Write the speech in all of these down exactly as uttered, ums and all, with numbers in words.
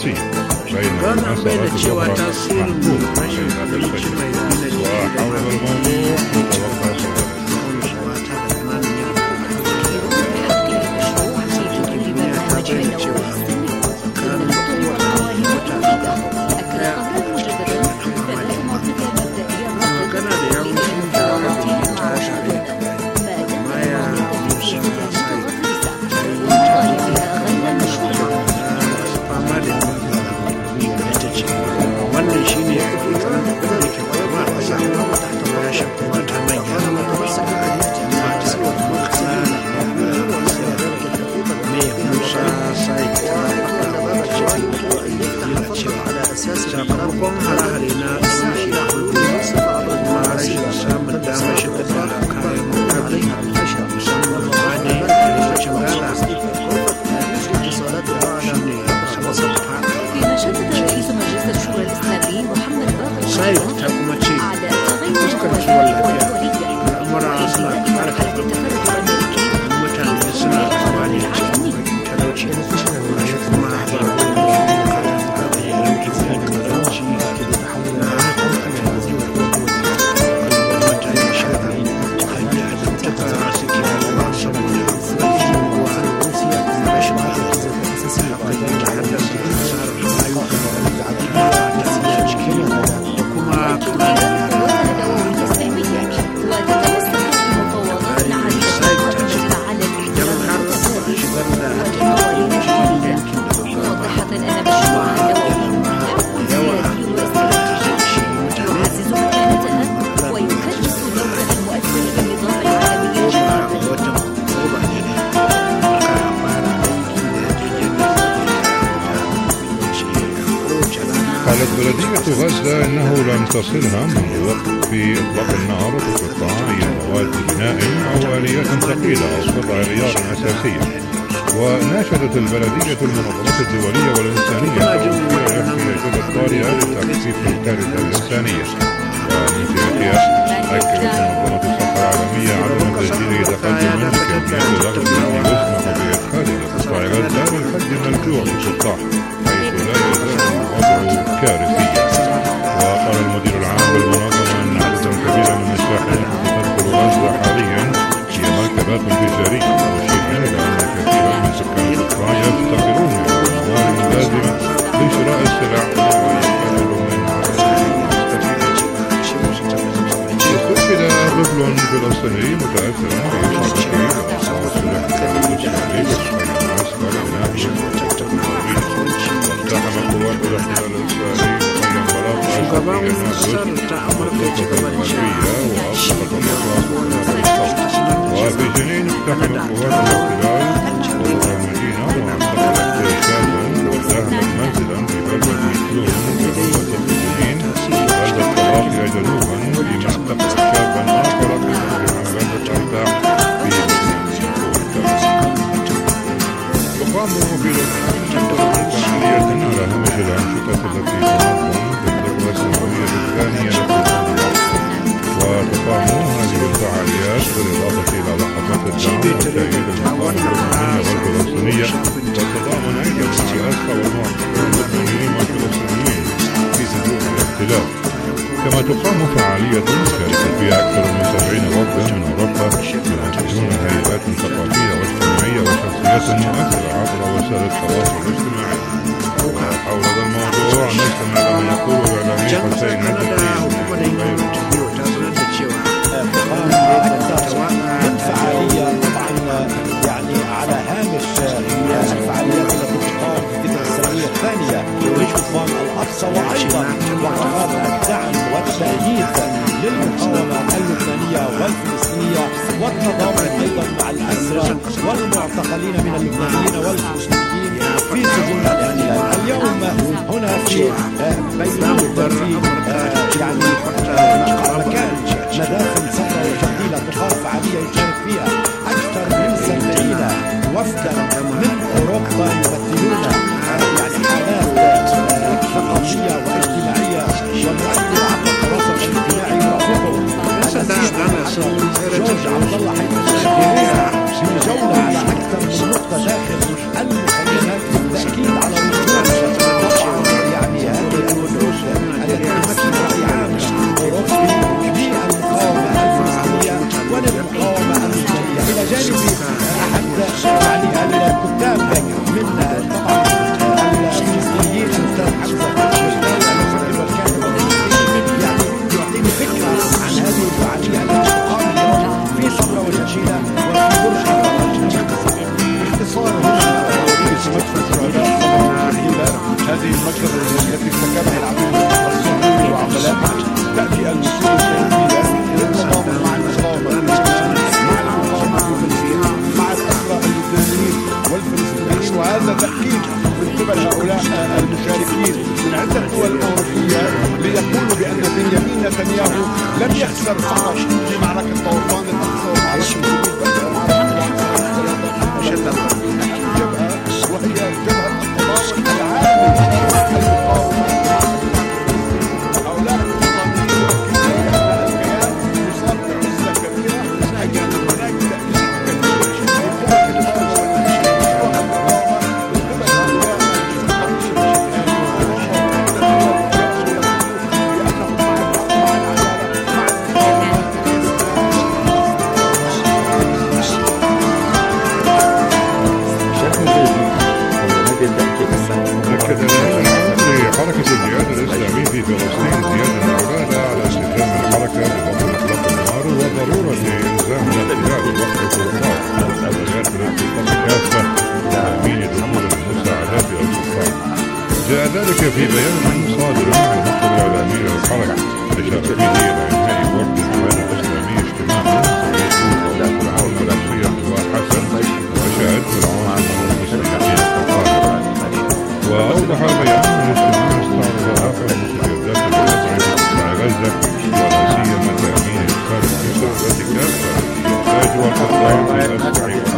السياسية بين المناصرات الأخرى محكوم على هذا الشكل. وحول الموضوع متوقع بلدية غزة إنه لم تصلها منذ وقت في إطلاق النار في القطاع أي مواد بناء أو آليات ثقيلة أو قطع غيار أساسية. وناشدت البلدية المنظمات الدولية والإنسانية توفير الاحتياجات الطارئة لتخفيف الكارثة الإنسانية. ومن جهتها أكدت منظمة الصحة العالمية عدم تسجيل تقدم بكميات الأغذية يسمح بإدخال قطاع غزة للحد من الجوع في القطاع حيث لا يزال الوضع كارثيا. وقال المدير العام بالمنظمة أن عددا كبيرا من الشاحنات التي تدخل غزة حاليا هي مركبات تجارية، مشيرا إلى أن كثيرا من سكان القطاع يفتقرون إلى الأموال اللازمة لشراء السلع ويقللون منها. استشهد طفل فلسطيني متأثرا بإصابته برصاص الاحتلال الإسرائيلي بشمال معسكر ناحية اقتحم قوات الاحتلال الإسرائيلي مخيم بلاطة شرقي نابلس والضفة الغربية وأطلقت الرصاص. وفي جنين اقتحم قوات الاحتلال وسط المدينة واعتقلت شابا وذهبت منزلا في بلدة مكلوم بغربة جنين وغزت قضاء جنوبا فيما اعتقل شابا آخر في بلدة أرباح في مدينة كورتاس. يقام في لبنان فعالية على هامش الأنشطة التي تنظم بالذكرى السنوية الثانية للقرآن. وتقام هذه الفعاليات بالإضافة إلى لحظات الدعم والتأييد المطالب اللبنانية والفلسطينية والتضامن أيضا مع الأسرى والمعتقلين اللبنانيين والفلسطينيين في سجون الاحتلال. كما تقام فعالية شارك فيها أكثر من سبعين وفدا من أوروبا يمثلون هيئات ثقافية واجتماعية وشخصيات مؤثرة عبر وسائل التواصل الاجتماعي. وحول هذا الموضوع نستمع لما يقول الإعلامي حسين الدين. من فعالية طبعا يعني على هامش الفعاليات التي تقام في الذكرى السنوية الثانية للطوفان الأقصى، وأيضا وحفاظ الدعم والتأييد للمقاومة اللبنانية والفلسطينية والتضامن أيضا مع الأسرى والمعتقلين من اللبنانيين والفلسطينيين في سجون الاحتلال. اليوم هنا في بيروت في يعني مكان مداخل صفرا وشقيلة تقام فعالية يشارك فيها أكثر من سبعين وفدا من أوروبا يمثلون يعني حالات ثقافية واجتماعية ومؤثرة عبر التواصل الاجتماعي. يرافقهم جورج عبد الله حيث في جولة على أكثر من نقطة داخل المخيمات للتأكيد على وجود التي ارتكبها العدو الصهيوني وعملائه. تأتي الوصول الشرعية للتضامن مع المقاومة مع المقاومة مع الأسرى اللبنانيين والفلسطينيين، وهذا تأكيد من قبل هؤلاء المشاركين من عدة دول أوروبية ليقولوا بأن بنيامين نتنياهو لم يخسر فقط في معركة طوفان الأقصى ومعركة جبهة وهي جبهة التضامن العالمي مع المقاومة. هؤلاء المقاومين الكيان يصاب بعزلة كبيرة، كان هناك تأييد كبير حركة الجهاد الإسلامي في فلسطين زيادة العبادة على استخدام الحركة لضبط إطلاق النار وضرورة إلزام الاحتلال وقف الطوفان ومسؤوليات الاتفاق كافة تأمين دخول المساعدات إلى الطوفان. جاء ذلك في بيان صادر عن المكتب الإعلامي للحركة أشار فيه إلى إنهاء وقت الجهاد الإسلامي اجتماعا سيكون طوال العام الرئيسي اللواء حسن وشاهد فرعون المسلمين القاهرة. وأوضح البيان أن الاجتماع استعرض آخر المستجدات التي مع غزة ولا سيما تأمين إدخال المساعدات كافة التي يحتاجها القطاع في أسرع وقت.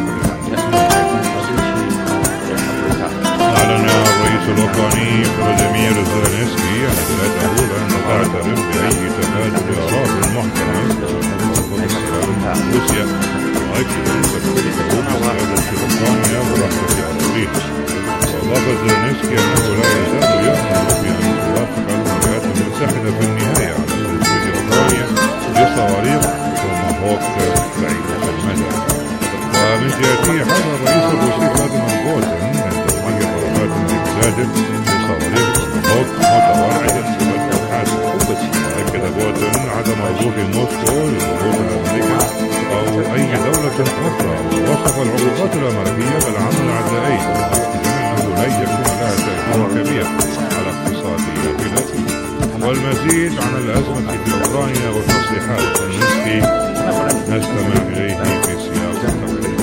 أعلن الرئيس الأوكراني فلاديمير زيلينسكي احتجاجه بأن تعترف بأي تبادل أراضٍ محتمل وترفض السلام مع روسيا، مؤكدا تفويضه بسيادة أوكرانيا ورحمة أراضيها. وأضاف زيلينسكي أنه لا يزال يأمل بأن توافق الولايات المتحدة في النهاية على تزويد أوكرانيا بصواريخ توماهوك بعيدة المدى. ومن جهته حذر الرئيس الروسي فلاديمير بوتين من تزويد طلبات الإمداد بصواريخ توماهوك متوعدة بالأبحاث. وأكد بوتين عدم وضوح موسكو لضغوط أمريكا أو أي دولة أخرى، ووصف العقوبات الأمريكية بالعمل العدائي لا يكون لها تأثير كبير على اقتصاد البلاد. والمزيد عن الأزمة في أوكرانيا والتصريحات زيلينسكي نستمع إليه في سياق التقرير.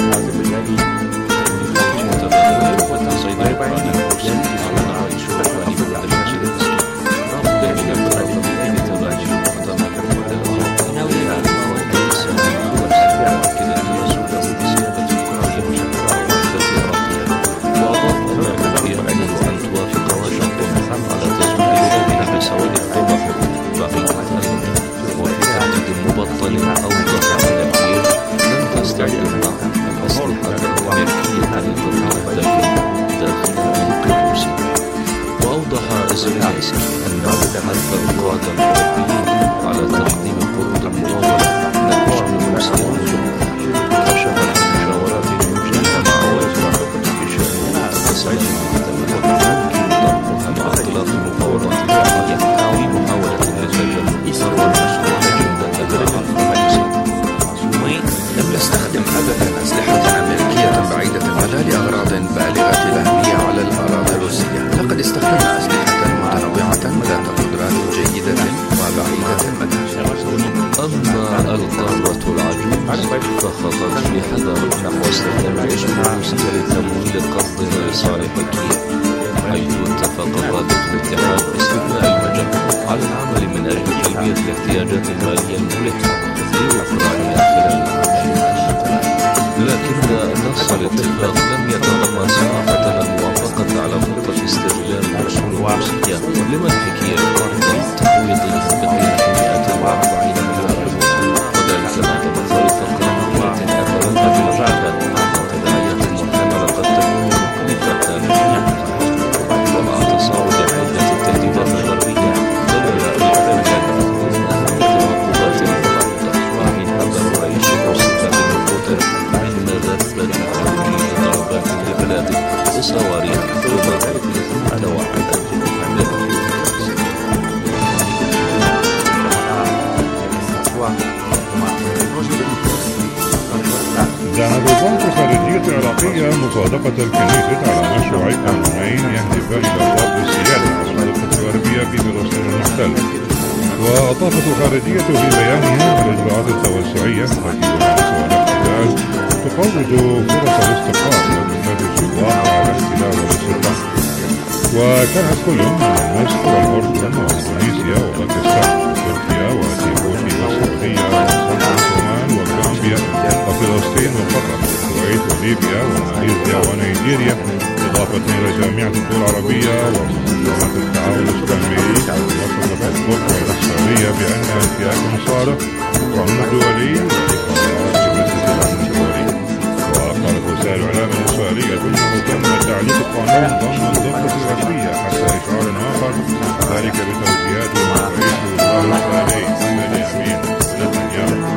فخطت بحذر نحو استخدام الجيش الروسي لتمويل قصد لصالح كييف، حيث اتفق قادة الاتحاد باستثناء المجال على العمل من أجل تلبية الاحتياجات المالية الملحة لأوكرانيا خلال العام. لكن نص الاتفاق لم يتضمن صراحة الموافقة على خطة استغلال الأصول الروسية لمنح كييف قرضا تفويضي بقيمة مئة وأربعين مليار روبل، وذلك بعد مظاهر فقر ومع تصاعد عدة التهديدات الغربية دل إعلان من أهمية العقوبات المفروضة، ومن حذر الرئيس الروسي فلاديمير بوتين من مذبة تمويل ضربات لبلاده بصواريخ توماهوك متوعدة. دعت وزارة الخارجية العراقية مصادقة الكنيسة على مشروع قانونين يهدفان إلى فرض السيادة على الفتوى اللطافة الخارجية في بيانها على الإجراءات التوسعية التي يمارسها الاحتلال تفوض فرص الاستقرار ومنتج السواق على الاحتلال والاستقرار. وكانت كل من مصر والأردن وإندونيسيا وباكستان وتركيا وجيبوتي والسعودية وصنعاء عمان وغامبيا وفلسطين وقطر والكويت وليبيا وماليزيا ونيجيريا، إضافة إلى جامعة الدول العربية ومنظمة التعاون الإسلامي ووصفت القدس والإسرائيلية بأنها انتهاك صارخ بالقانون الدولي وقرارات مجلس الأمن الدولي. وقالت وسائل الإعلام الإسرائيلية أنه تم تعليق القانون ضمن الضفة الغربية حتى إشعار آخر، ذلك بتوجيهات رئيس الوزراء الإسرائيلي بنيامين نتنياهو.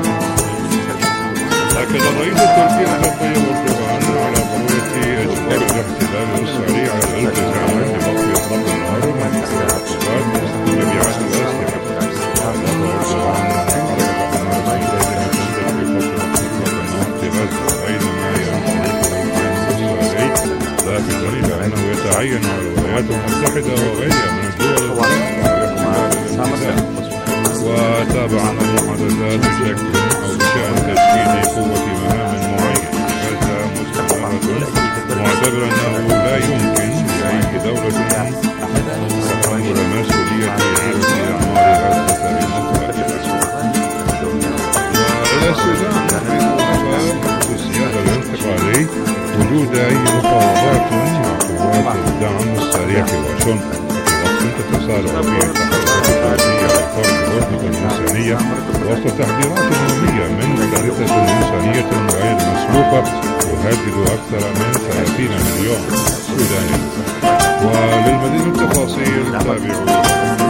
أكد الرئيس التركي رجب طيب أردوغان على ضرورة إجبار الاحتلال الإسرائيلي على الالتزام بوقف إطلاق النار ومنع تبعات الأسلحة. أطلق أردوغان حركة حماس ملتزمة بفترة إطلاق النار في غزة بينما ينطلق الإسرائيلي لافتا إلى أنه يتعين على الولايات المتحدة وغيرها من الدول الأخرى على احتلال الانتهاء. وتابع المحادثات بشكل أو بشأن تشكيل قوة مهام معين في غزة مستمرة، معتبرا أنه لا يمكن لأي دولة تحمل مسؤولية إعادة أعمار غزة بمنطقتها. وإلى السودان تحرص في السياسة الانتقالي وجود أي مفاوضات مع قوات الدعم السريع في واشنطن في وقت تتسارع فيه التحركات الدولية لفرض الغرفة الإنسانية وسط تحذيرات يومية من كارثة إنسانية غير مسبوقة تهدد أكثر من ثلاثين مليون سوداني. وللمزيد من التفاصيل تابعوا.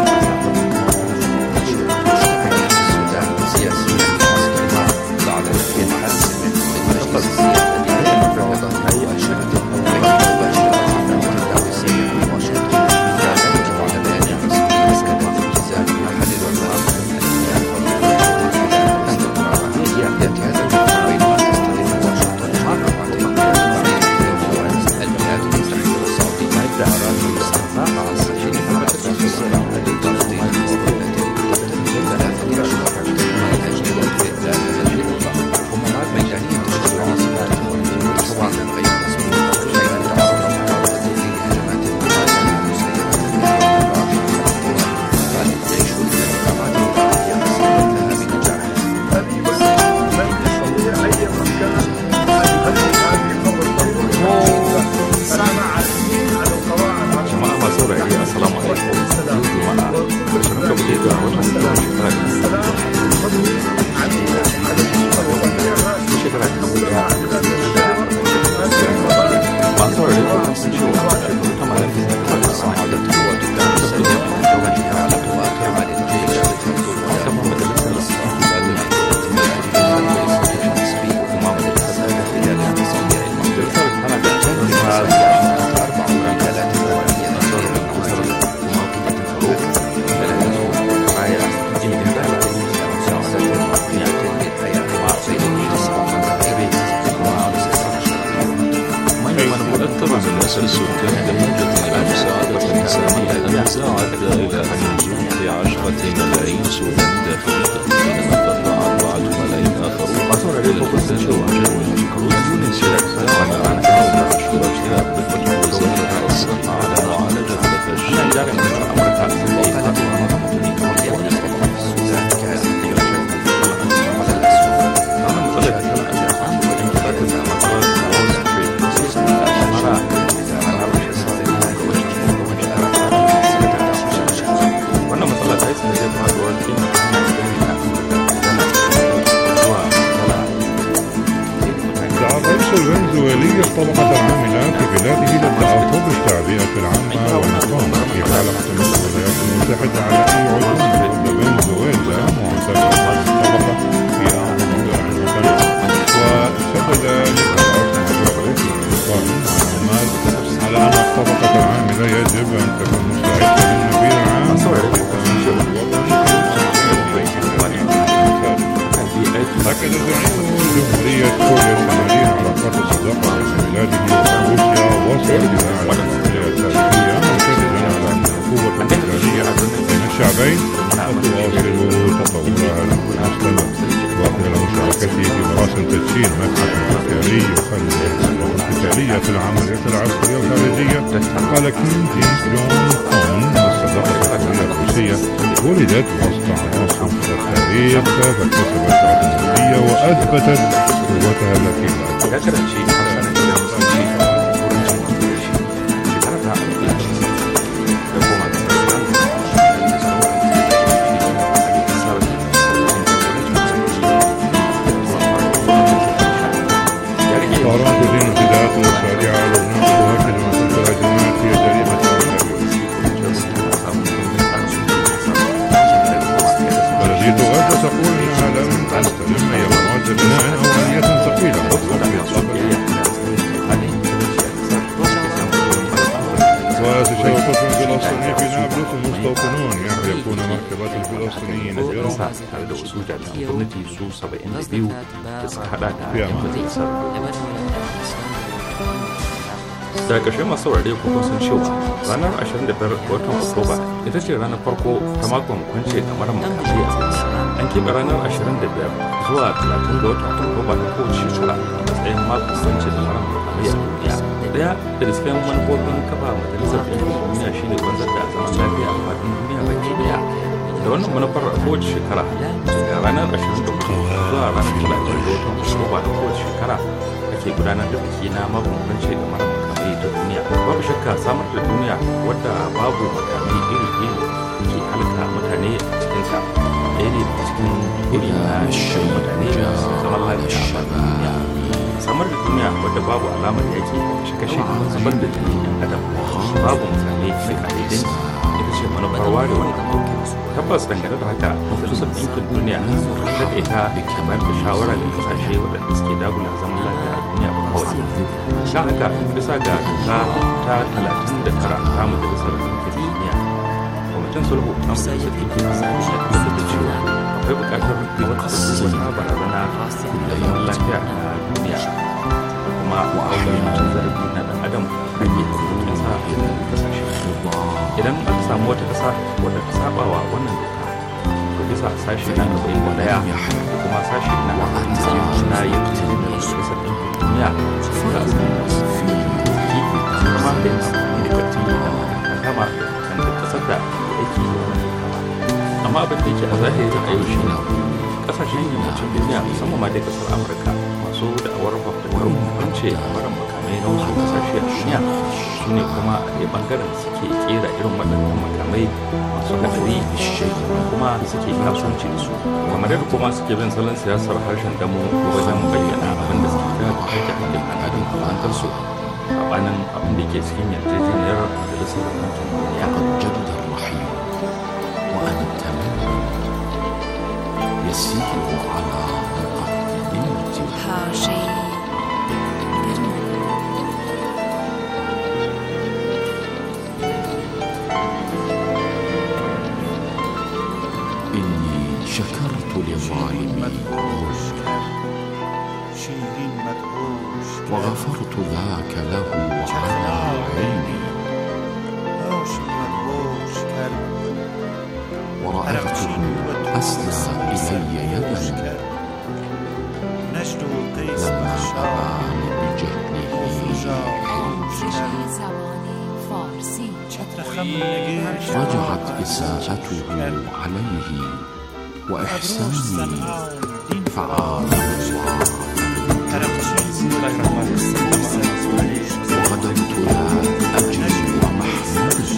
الطبقة العاملة في بلاده للتأثر بالتعبئة العامة والنظام في حالة اعتماد الولايات المتحدة على أي عضو ضد فنزويلا معتبرة الطبقة في أعظم الدول الوطنية. وشدد لقاءات رئيس الوزراء على أن الطبقة العاملة يجب أن تكون مستعدة للنفيذ العام أكد زعيم جمهورية كوريا الشمالية علاقات الصداقة بين بلاده وروسيا وصل إلى على المسؤولية التاريخية، مشددا على أن القوة الإيرانية بين الشعبين وتواصل تطورها المستمر وخلال مشاركته في مراسم تدشين متحف قتالي يخلي الروح القتالية في العمليات العسكرية الخارجية. قال كيم جيمس جون كون الصداقة القتالية الروسية ولدت وسط عناصر التاريخ فاكتسبت العقلية وأثبتت قوتها التي لا تنتهي. طهران تدين ابتداءات مشاريع لبنان كلمة التراجمات هي جريمة بلدية غزة تقول انها لم تستلم اي مواد بناء او آلية ثقيلة وتشاهد طفل فلسطيني في نابلس ومستوطنون يحرقون مركبات الفلسطينيين الجرام في daga ƙarshe masu saurare ko kun san cewa ranar ashirin da biyar ga watan Oktoba ita ce ranar farko ta makon kwance kamar makamai a an keɓe ranar ashirin da biyar zuwa talatin ga watan Oktoba na kowace shekara a matsayin makon kwance kamar makamai a duniya. Daya da cikin manufofin kafa majalisar ɗinkin duniya shine wanzar da zaman lafiya a faɗin duniya baki daya. Da wannan manufar a kowace shekara daga ranar ashirin da hudu zuwa ranar talatin ga watan Oktoba na kowace shekara ake gudanar da biki na makon kwance kamar makamai ta duniya. Babu shakka samar da duniya wadda babu makamai iri-iri ke halaka mutane a cikinta ɗaya ne daga cikin iri na shan mutane zaman lafiya a duniya. Samar da duniya wadda babu alamar yaki kashe-kashe zubar da jini ɗan adam babu mutane na ƙa'idin ita ce manufar ware wani tabbas dangane da haka majalisar ɗinkin duniya ta daɗe ta kamar da shawara da kasashe waɗanda suke dagula zaman lafiya a duniya ba kawai sha haka bisa ga doka ta talatin da tara ta majalisar ɗinkin duniya kwamitin sulhu na majalisar ɗinkin duniya ya tabbatar da cewa akwai buƙatar wata wata barazana da zaman lafiya a duniya kuma wa'auyin cin zarafi na ɗan adam kan yi hukumin sa a kasashe idan aka samu wata ƙasa wadda ta saba wa wannan doka to bisa sashi na arba'in da ɗaya da kuma sashi na arba'in da biyu na yarjejeniyar majalisar ɗinkin duniya za a samu kifi kuma da amfani da ƙarfi da kama kan da ƙasar da yake yi wannan kama amma abin da yake a zahirin a yau shi ne ƙasashen yammacin duniya musamman ma dai ƙasar amurka masu da'awar fafutukar hukunce a maran makamai na wasu ƙasashe a duniya su ne kuma a ɗaya ɓangaren suke ƙera irin waɗannan makamai masu haɗari kuma suke kasuwanci da su kamar yadda kuma suke bin salon siyasar harshen damo wajen bayyana abin da suke kira da kake haƙƙin ɗan adam a hantarsu a banin abin da ke cikin yarjejeniyar majalisar ɗinkin duniya. يسير على مقدمة شيء إني شكرت للظالمين وغفرت ذاك له على عيني ورأيته أسلى إلي يدا لما أبان بجهله رجعت إساءته عليه وإحساني فعال وغدوت لا أجري ومحمود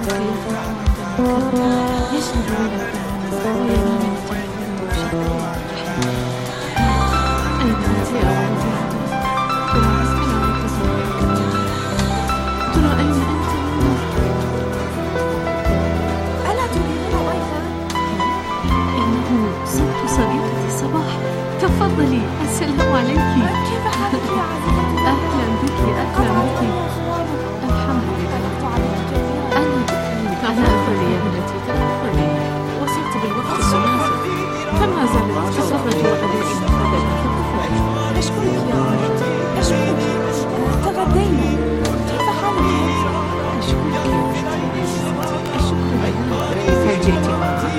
تفضلي. السلام عليك. كيف حالك يا عزيزتي؟ أهلا بك. أهلا بك. الحمد لله. أنا أنا أخذي يا ابنتي. تفضلي. وصلت بالوقت المناسب. فما زالت تفرج عليك المفردة. تفضلي. أشكرك يا أمي. أشكرك. تغدينا. كيف حالك يا أمي؟ أشكرك يا بنتي. الشكر لك. هل جئت معي؟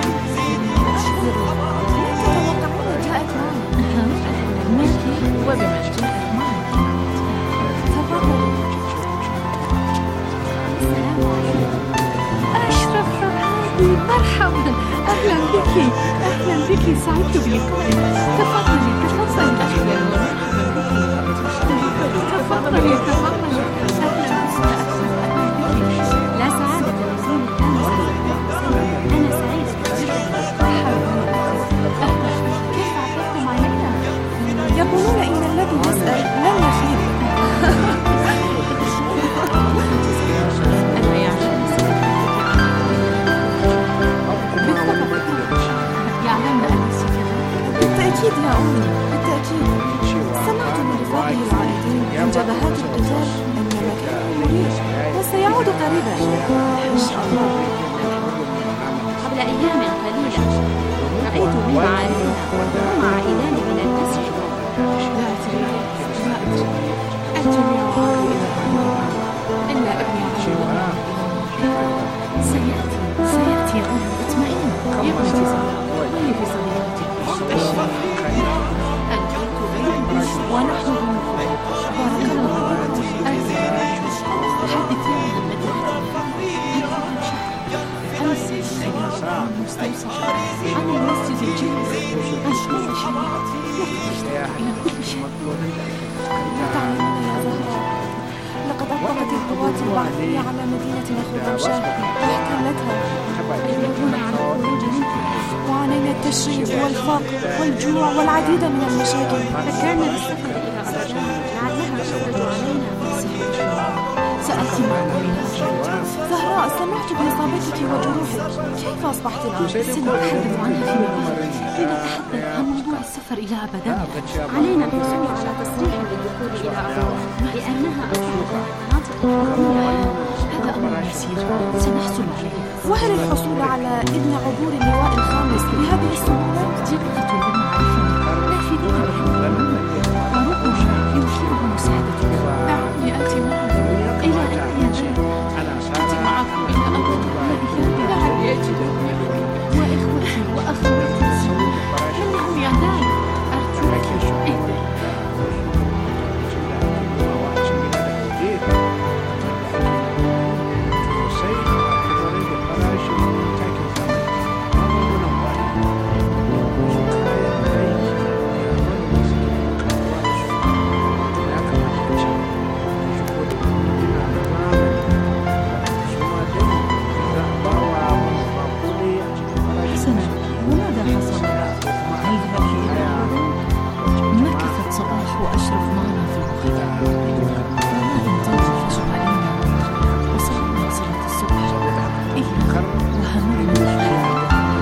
وبما جاءت معك تفضلي. السلام عليكم. أشرف رهادي. مرحبا. أهلا بك. أهلا بك. سعدت بلقائك. تفضلي تفضلي. أهلا تفضلي تفضلي. لا سعادة لزين أنا سعيدة جدا. كيف عثرتم علينا؟ يقولون إن الذي يسأل لن يخيب. أنا يعلم يعلم أنس كذا. بالتأكيد يا أمي، بالتأكيد. سمعت من رفاقه العائدين من جبهات القتال أن مكانه مريح وسيعود قريبا إن شاء الله. قبل أيام قليلة رأيت من معارفنا وهم عائدان من المسجد. لا أدري لا أدري. الجميع عادوا إلى أمرنا إلا أبي عجل. سيأتي سيأتي يا أم. اطمئني. يا بنتي زهراء ولي في صديقتك الشريفة. البيت بيت ونحن ضيوف. بارك الله فيك. حدثيني عن مدينتك. عن السيد خليل، عن المستوصف، عن المسجد الجامع، عن كل شيء. إلى كل شيء. لا تعلمين يا زهراء، لقد أطلقت القوات البعثية على مدينة خرمشاه واحتلتها. يريدون عن الخروج منها. وعانينا التشريد والفقر والجوع والعديد من المشاكل. فكان بالسفر إلى أرجاء لعلها تخرج علينا في السحر. سأتي معكم إلى أرجاء. زهراء، سمعت بإصابتك وجروحك، كيف أصبحت الآن؟ سنتحدث عنها فيما بعد. لنتحدث عن موضوع السفر إلى أبدا. علينا الحصول على تصريح للدخول إلى أرجاء لأنها أطلقت مناطق حكومية. هذا أمر يسير سنحصل عليه. وهل الحصول على إذن عبور اللواء الخامس بهذه السهولة؟ دقة بالمعرفة نافذين بهذه. فاروقنا يمكنه مساعدتك. دعوني آتي معكم. إلى أين يا جاي؟ آتي معكم إلى أرض الله. لعلي أجد وإخوتي وأخواتي. إنهم يعلمون. أرجوك إذن. حسنا، وماذا حصل؟ هل لك إلى مكث الصباح وأشرف معنا في البخاري. وما إن توقف علينا وصلنا صلاة الصبح. إلا وهمنا الحياة.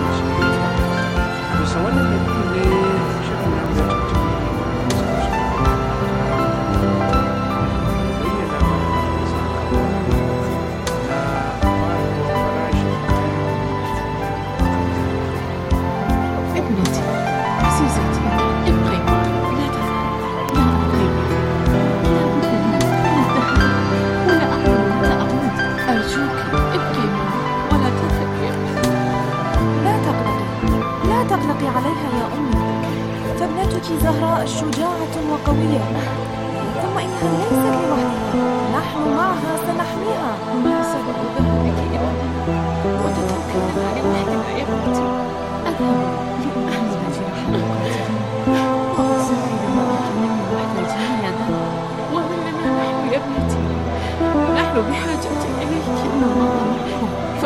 ابنتي عزيزتي، ابقي معي. لا تذهب. لا أبقي. لا بد من الذهاب. ولا أعلم متى أعود. أرجوك ابقي معي ولا تذهبي. لا تقلقي، لا تقلقي عليها يا أمي، فابنتك زهراء شجاعة وقوية، ثم إنها ليست لوحدها، نحن معها سنحميها. وما سبب ذهابك إلى هنا وتتركينها لوحدنا يا ابنتي؟ أذهب لأعمل جراحة قاتلين وأساعد معك مني محتاجين يدا. ومننا نحن يا ابنتي، نحن بحاجة إليك. إن الله مرحوم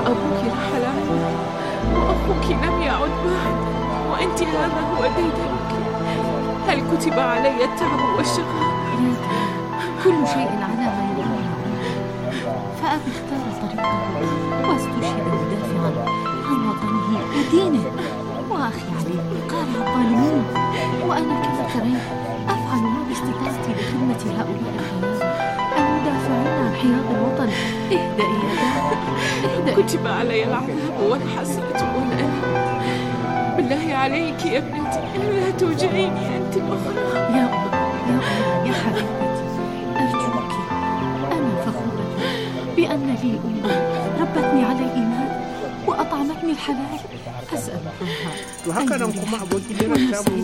أخوك لم يعد بعد، وأنت هذا هو ديدنك. هل كتب علي التعب والشقاء؟ كل شيء على ما يرام. فأبي اختار طريقه واستشهد مدافعا عن وطنه ودينه، وأخي علي قارع الظالمين، وأنا كيف ترين أفعل ما باستطاعتي لخدمة هؤلاء الغلابة المدافعين عن حياض الوطن. اهدئي يا دار، اهدئي. كتب علي العذاب والحسرة والألم. بالله عليك يا ابنتي لا توجعيني أنت الأخرى. يا أم يا أم يا حبيبتي، أرجوك، أنا فخورة بأن لي أم ربتني على الإيمان وأطعمتني الحلال. أسأل الله وهكذا أن نقوم يرحم أبوكي لنا كتابه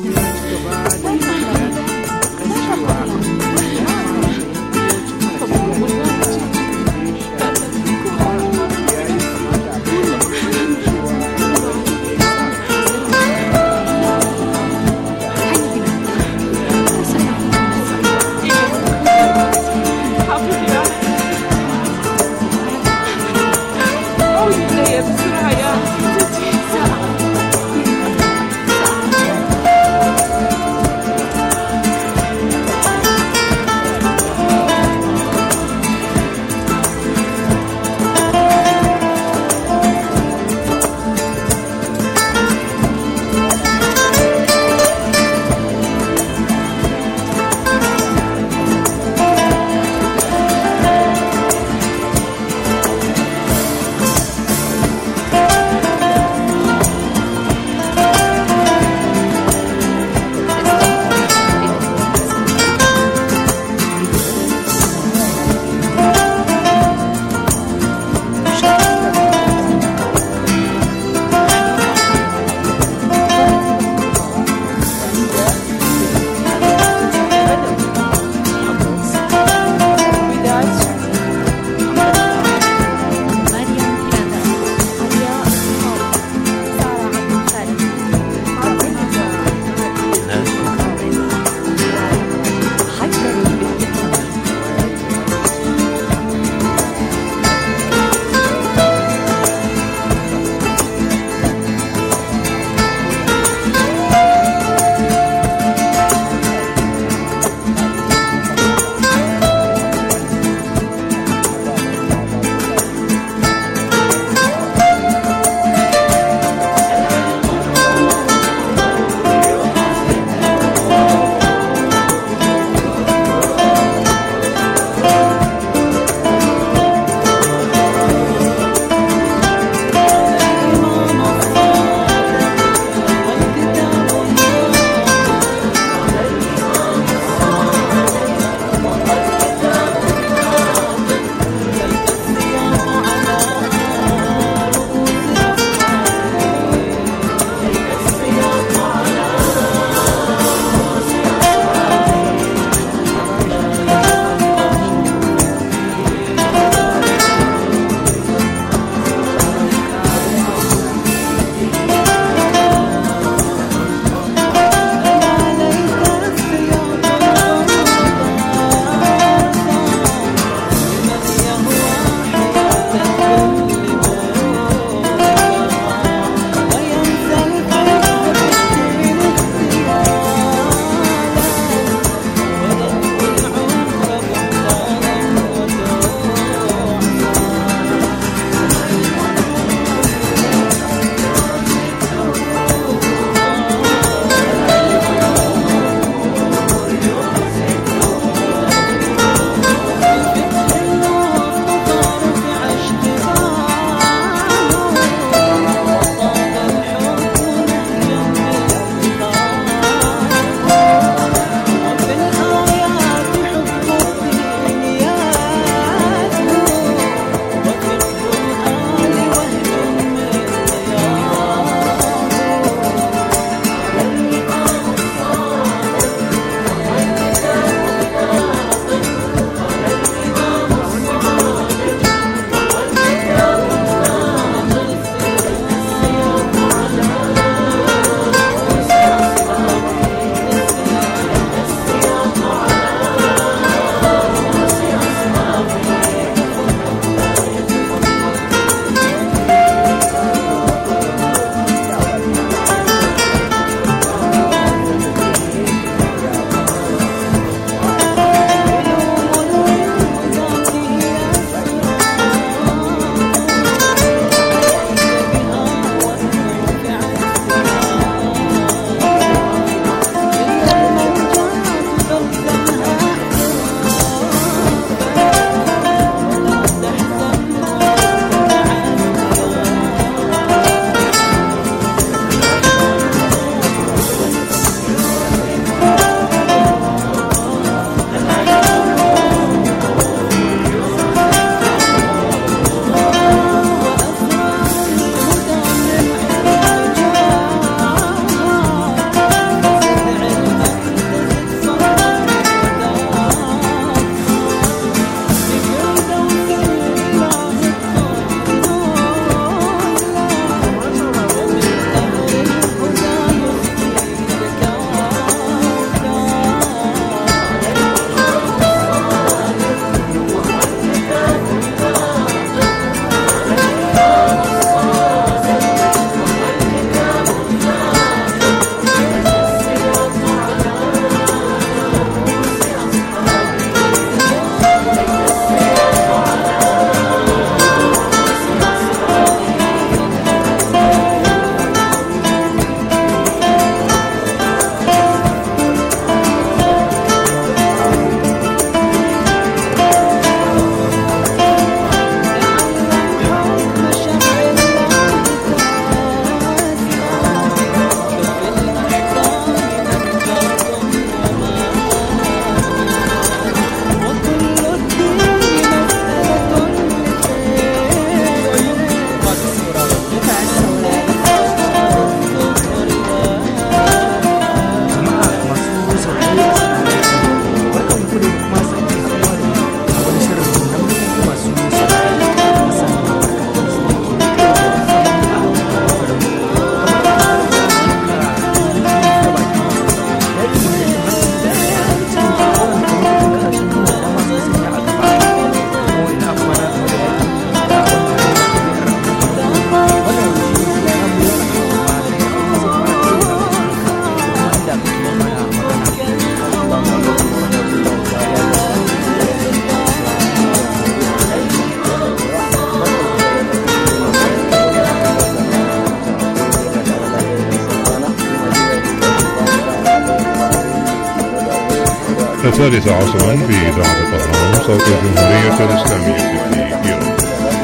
الثالثة عصرا في إذاعة طهران صوت الجمهورية الإسلامية في إيران.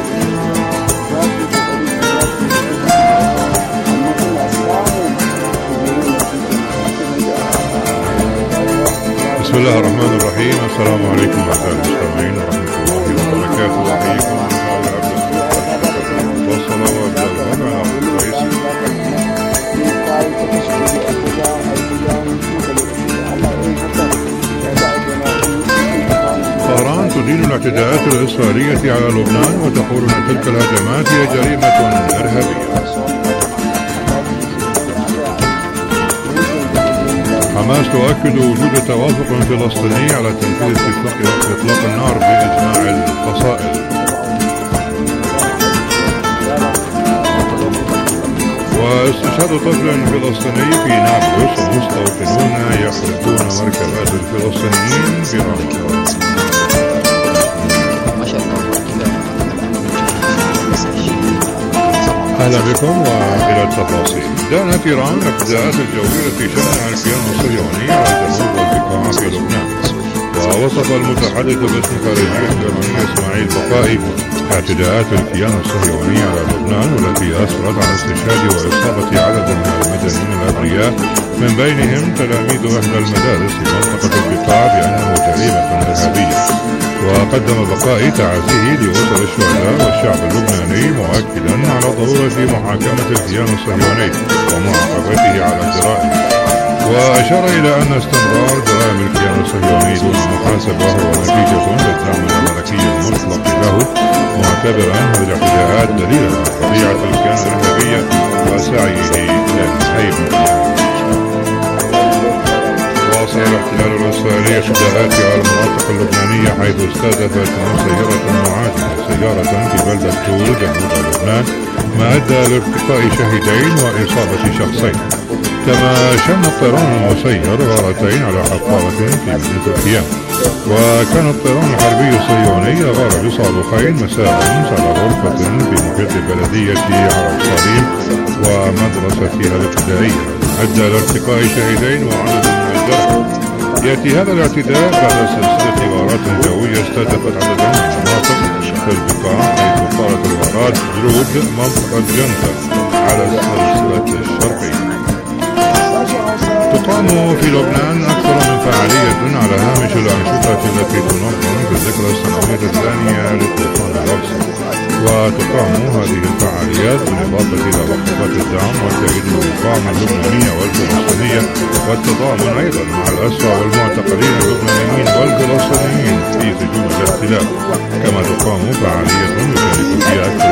بسم الله الرحمن الرحيم. السلام عليكم أعزائي المستمعين ورحمة الله وبركاته. أحييكم من هذا المفصل وأبدأ الوضع على الرئيس. طهران تدين الاعتداءات الإسرائيلية على لبنان وتقول أن تلك الهجمات هي جريمة إرهابية. حماس تؤكد وجود توافق فلسطيني على تنفيذ اتفاق إطلاق النار بإجماع الفصائل. واستشهاد طفل فلسطيني في نابلس ومستوطنون يحرقون مركبات الفلسطينيين برمضان. أهلا بكم وإلى التفاصيل. دانت إيران الاعتداءات الجوية في شأن الكيان الصهيوني على جنوب البقاع في لبنان. ووصف المتحدث باسم خارجية الإيرانية إسماعيل بقائي اعتداءات الكيان الصهيوني على لبنان والتي أسفرت عن استشهاد وإصابة عدد من المدنيين الأبرياء من بينهم تلاميذ إحدى المدارس في منطقة البقاع بأنه جريمة إرهابية. وقدم بقائي تعازيه لأسر الشهداء والشعب اللبناني مؤكدا على ضرورة محاكمة الكيان الصهيوني ومعاقبته على الجرائم. وأشار إلى أن استمرار جرائم الكيان الصهيوني دون محاسبة هو نتيجة للدعم الأمريكي المطلق له، معتبرا هذه الاعتداءات دليلا على طبيعة الكيان الإرهابية وسعيه للهيمنة. واصل الاحتلال الإسرائيلي اعتداءاته على المناطق اللبنانية حيث استهدفت مسيرة معادية سيارة في بلدة تول جنوب لبنان ما أدى لارتقاء شهيدين وإصابة شخصين. كما شن الطيران المسير غارتين على حفارة في مدينة الخيام. وكان الطيران الحربي الصهيوني غار بصاروخين مساء على غرفة في محيط بلدية عرب صليم ومدرستها الابتدائية أدى لارتقاء شهيدين وعدد من الجرحى. يأتي هذا الاعتداء بعد سلسلة غارات جوية استهدفت عددا من المناطق في البقاع حيث قالت الغارات جرود منطقة جنتا على السلسلة الشرقية. تقام في لبنان أكثر من فعالية على هامش الأنشطة التي تنظم بالذكرى السنوية الثانية لطوفان الأقصى. وتقام هذه الفعاليات بالإضافة إلى وقفات الدعم والتأييد للمقاومة اللبنانية والفلسطينية والتضامن أيضا مع الأسرى والمعتقلين اللبنانيين والفلسطينيين في سجون الاحتلال. كما تقام فعالية يشارك فيها